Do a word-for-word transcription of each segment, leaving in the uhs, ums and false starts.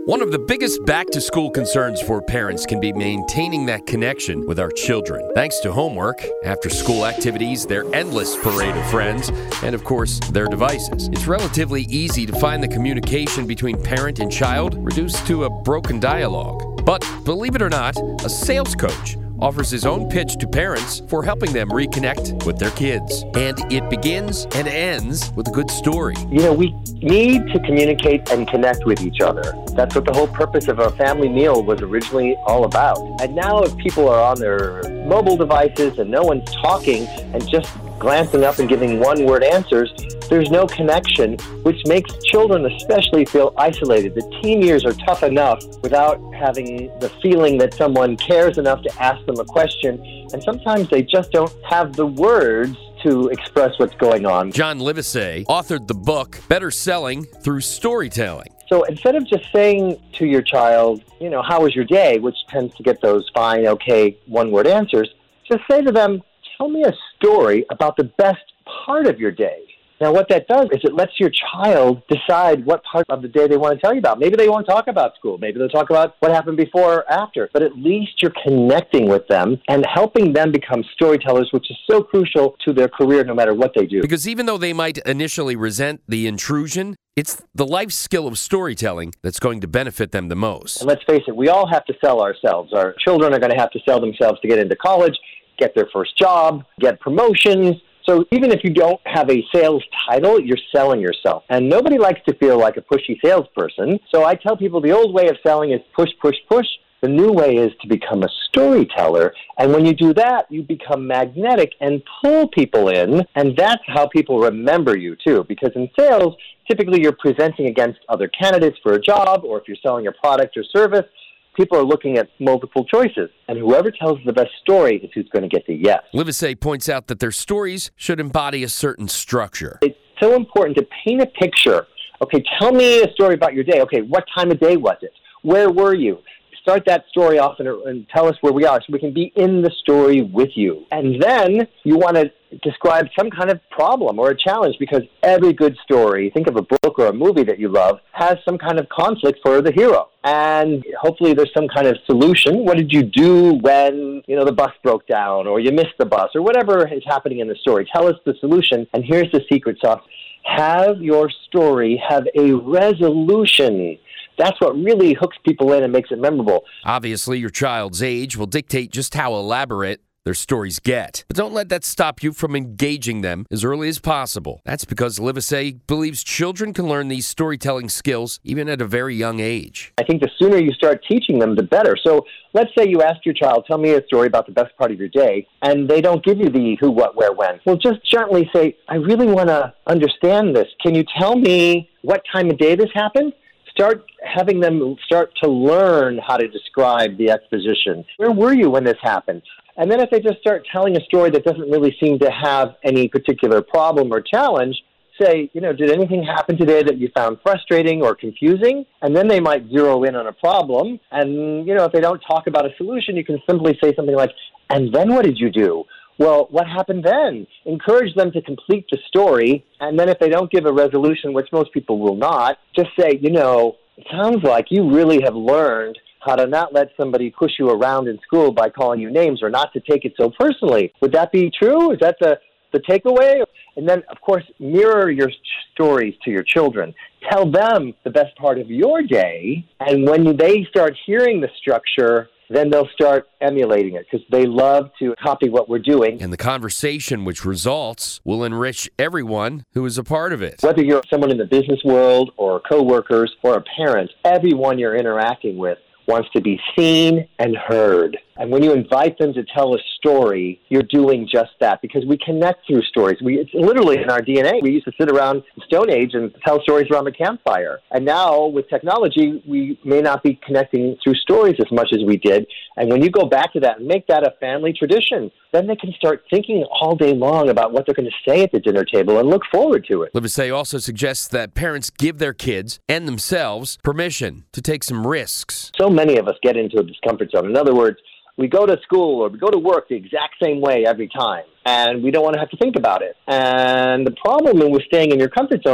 One of the biggest back-to-school concerns for parents can be maintaining that connection with our children. Thanks to homework, after-school activities, their endless parade of friends, and of course, their devices. It's relatively easy to find the communication between parent and child reduced to a broken dialogue. But believe it or not, a sales coach offers his own pitch to parents for helping them reconnect with their kids. And it begins and ends with a good story. You know, we need to communicate and connect with each other. That's what the whole purpose of a family meal was originally all about. And now if people are on their mobile devices and no one's talking and just glancing up and giving one-word answers, there's no connection, which makes children especially feel isolated. The teen years are tough enough without having the feeling that someone cares enough to ask them a question, and sometimes they just don't have the words to express what's going on. John Livesay authored the book, Better Selling Through Storytelling. So instead of just saying to your child, you know, how was your day, which tends to get those fine, okay, one-word answers, just say to them, tell me a story about the best part of your day. Now, what that does is it lets your child decide what part of the day they want to tell you about. Maybe they won't talk about school. Maybe they'll talk about what happened before or after. But at least you're connecting with them and helping them become storytellers, which is so crucial to their career no matter what they do. Because even though they might initially resent the intrusion, it's the life skill of storytelling that's going to benefit them the most. And let's face it, we all have to sell ourselves. Our children are going to have to sell themselves to get into college, get their first job, get promotions. So even if you don't have a sales title, you're selling yourself. And nobody likes to feel like a pushy salesperson. So I tell people the old way of selling is push, push, push. The new way is to become a storyteller. And when you do that, you become magnetic and pull people in. And that's how people remember you, too. Because in sales, typically you're presenting against other candidates for a job, or if you're selling a product or service, people are looking at multiple choices, and whoever tells the best story is who's going to get the yes. Livesay points out that their stories should embody a certain structure. It's so important to paint a picture. Okay, tell me a story about your day. Okay, what time of day was it? Where were you? Start that story off and, and tell us where we are so we can be in the story with you. And then you want to describe some kind of problem or a challenge, because every good story, think of a book or a movie that you love, has some kind of conflict for the hero. And hopefully there's some kind of solution. What did you do when, you know, the bus broke down or you missed the bus or whatever is happening in the story? Tell us the solution. And here's the secret sauce. Have your story have a resolution. That's what really hooks people in and makes it memorable. Obviously, your child's age will dictate just how elaborate their stories get. But don't let that stop you from engaging them as early as possible. That's because Livesay believes children can learn these storytelling skills even at a very young age. I think the sooner you start teaching them, the better. So let's say you ask your child, tell me a story about the best part of your day, and they don't give you the who, what, where, when. Well, just gently say, I really want to understand this. Can you tell me what time of day this happened? Start having them start to learn how to describe the exposition. Where were you when this happened? And then if they just start telling a story that doesn't really seem to have any particular problem or challenge, say, you know, did anything happen today that you found frustrating or confusing? And then they might zero in on a problem. And, you know, if they don't talk about a solution, you can simply say something like, and then what did you do? Well, what happened then? Encourage them to complete the story. And then if they don't give a resolution, which most people will not, just say, you know, it sounds like you really have learned how to not let somebody push you around in school by calling you names, or not to take it so personally. Would that be true? Is that the, the takeaway? And then, of course, mirror your stories to your children. Tell them the best part of your day, and when they start hearing the structure, then they'll start emulating it because they love to copy what we're doing. And the conversation which results will enrich everyone who is a part of it. Whether you're someone in the business world or coworkers or a parent, everyone you're interacting with wants to be seen and heard. And when you invite them to tell a story, you're doing just that, because we connect through stories. We, it's literally in our D N A. We used to sit around the Stone Age and tell stories around the campfire. And now with technology, we may not be connecting through stories as much as we did. And when you go back to that and make that a family tradition, then they can start thinking all day long about what they're going to say at the dinner table and look forward to it. Livesay also suggests that parents give their kids and themselves permission to take some risks. So many of us get into a discomfort zone. In other words, we go to school or we go to work the exact same way every time, and we don't want to have to think about it. And the problem with staying in your comfort zone is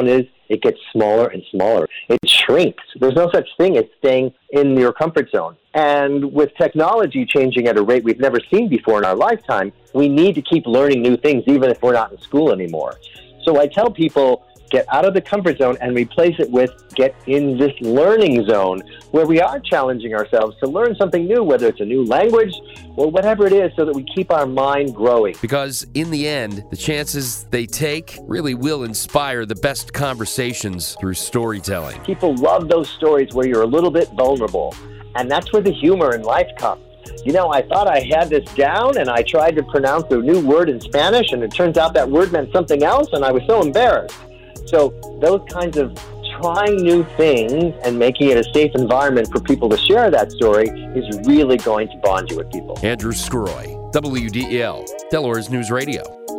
it gets smaller and smaller. It shrinks. There's no such thing as staying in your comfort zone. And with technology changing at a rate we've never seen before in our lifetime, we need to keep learning new things, even if we're not in school anymore. So I tell people, get out of the comfort zone and replace it with get in this learning zone where we are challenging ourselves to learn something new, whether it's a new language or whatever it is, so that we keep our mind growing. Because in the end, the chances they take really will inspire the best conversations through storytelling. People love those stories where you're a little bit vulnerable, and that's where the humor in life comes. You know, I thought I had this down, and I tried to pronounce a new word in Spanish, and it turns out that word meant something else, and I was so embarrassed. So those kinds of trying new things and making it a safe environment for people to share that story is really going to bond you with people. Andrew Skroy, W D E L, Delaware's News Radio.